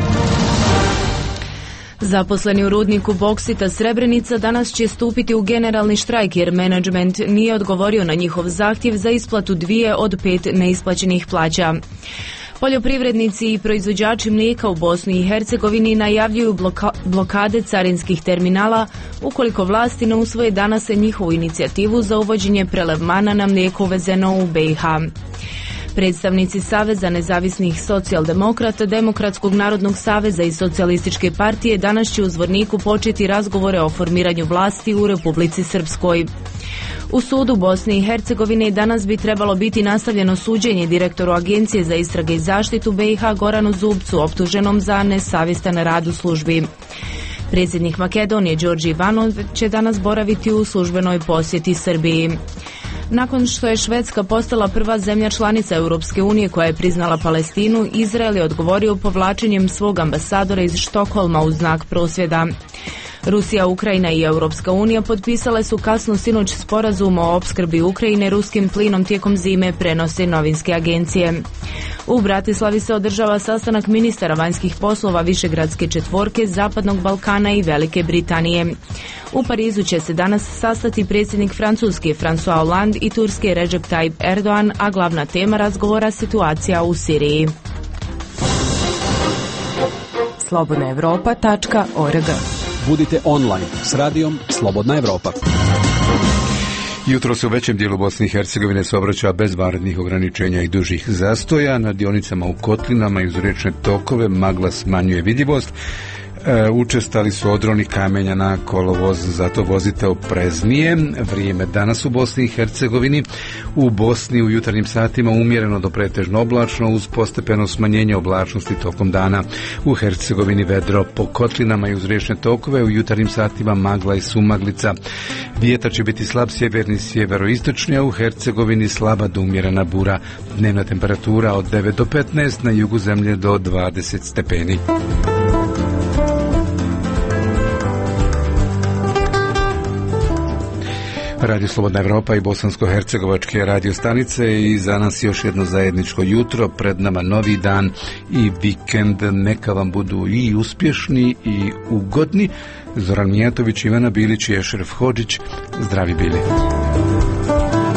Zaposleni u rudniku boksita Srebrenica danas će stupiti u generalni štrajk jer menadžment nije odgovorio na njihov zahtjev za isplatu dvije od pet neisplaćenih plaća. Poljoprivrednici i proizvođači mlijeka u Bosni i Hercegovini najavljuju bloka- blokade carinskih terminala ukoliko vlasti ne usvoje danas njihovu inicijativu za uvođenje prelevmana na mlijeko uvezeno u B i H. Predstavnici Saveza nezavisnih socijaldemokrata, Demokratskog narodnog saveza i Socijalističke partije danas će u Zvorniku početi razgovore o formiranju vlasti u Republici Srpskoj. U sudu Bosne i Hercegovine danas bi trebalo biti nastavljeno suđenje direktoru Agencije za istrage i zaštitu B i H Goranu Zubcu, optuženom za nesavjestan rad u službi. Predsjednik Makedonije Đorđe Ivanov će danas boraviti u službenoj posjeti Srbiji. Nakon što je Švedska postala prva zemlja članica Europske unije koja je priznala Palestinu, Izrael je odgovorio povlačenjem svog ambasadora iz Štokholma u znak prosvjeda. Rusija, Ukrajina i Europska unija potpisale su kasno sinoć sporazum o opskrbi Ukrajine ruskim plinom tijekom zime, prenose novinske agencije. U Bratislavi se održava sastanak ministara vanjskih poslova Višegradske četvorke, Zapadnog Balkana i Velike Britanije. U Parizu će se danas sastati predsjednik Francuske François Hollande i Turske Recep Tayyip Erdogan, a glavna tema razgovora situacija u Siriji. slobodna evropa tačka org. Budite online s radijom Slobodna Evropa. Jutro se u većem dijelu Bosne i Hercegovine saobraća bez vanrednih ograničenja i dužih zastoja. Na dionicama u kotlinama i uz riječne tokove magla smanjuje vidljivost. E, učestali su odroni kamenja na kolovoz, zato vozite opreznije. Vrijeme danas u Bosni i Hercegovini. U Bosni u jutarnjim satima umjereno do pretežno oblačno uz postepeno smanjenje oblačnosti tokom dana. U Hercegovini vedro, po kotlinama i uz riječne tokove u jutarnjim satima magla i sumaglica. Vjetar će biti slab sjeverni sjeveroistočni, a u Hercegovini slaba do umjerena bura. Dnevna temperatura od devet do petnaest, na jugu zemlje do dvadeset stepeni. Radio Slobodna Evropa i bosansko-hercegovačke radio stanice i za nas još jedno zajedničko jutro, pred nama novi dan i vikend, neka vam budu i uspješni i ugodni. Zoran Mijatović, Ivana Bilić i Ešref Hodžić, zdravi bili.